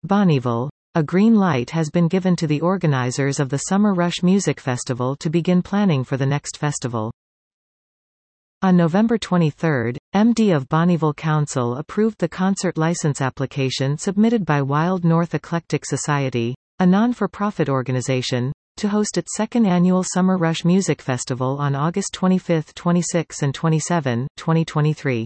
Bonnyville. A green light has been given to the organizers of the Summer Rush Music Festival to begin planning for the next festival. On November 23, MD of Bonnyville Council approved the concert license application submitted by Wild North Eclectic Society, a non-for-profit organization, to host its second annual Summer Rush Music Festival on August 25, 26 and 27, 2023.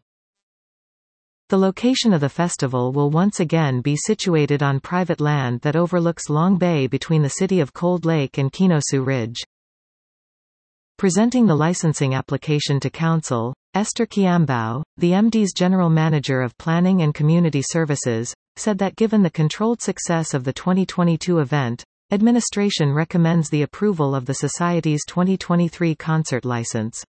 The location of the festival will once again be situated on private land that overlooks Long Bay between the city of Cold Lake and Kenosu Ridge. Presenting the licensing application to Council, Esther Kiambao, the MD's General Manager of Planning and Community Services, said that given the controlled success of the 2022 event, administration recommends the approval of the Society's 2023 concert license.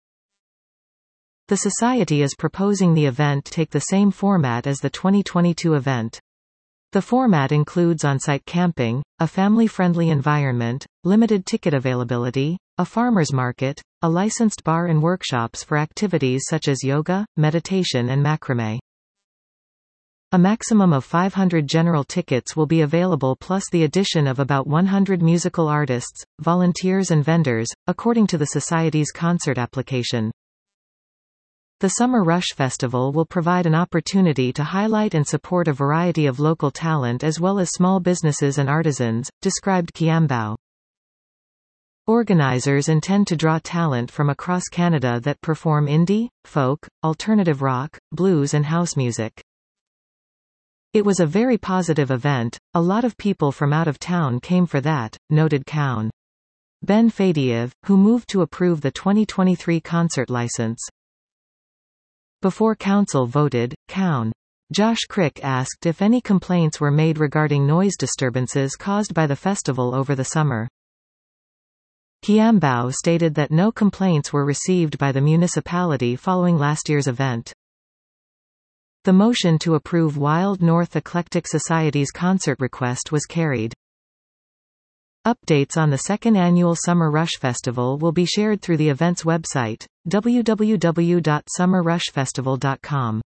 The Society is proposing the event take the same format as the 2022 event. The format includes on-site camping, a family-friendly environment, limited ticket availability, a farmer's market, a licensed bar and workshops for activities such as yoga, meditation and macrame. A maximum of 500 general tickets will be available plus the addition of about 100 musical artists, volunteers and vendors, according to the Society's concert application. The Summer Rush Festival will provide an opportunity to highlight and support a variety of local talent as well as small businesses and artisans, described Kiambao. Organizers intend to draw talent from across Canada that perform indie, folk, alternative rock, blues and house music. It was a very positive event, a lot of people from out of town came for that, noted Cown. Ben Fadiev, who moved to approve the 2023 concert license. Before Council voted, Cown. Josh Crick asked if any complaints were made regarding noise disturbances caused by the festival over the summer. Kiambao stated that no complaints were received by the municipality following last year's event. The motion to approve Wild North Eclectic Society's concert request was carried. Updates on the second annual Summer Rush Festival will be shared through the event's website, www.summerrushfestival.com.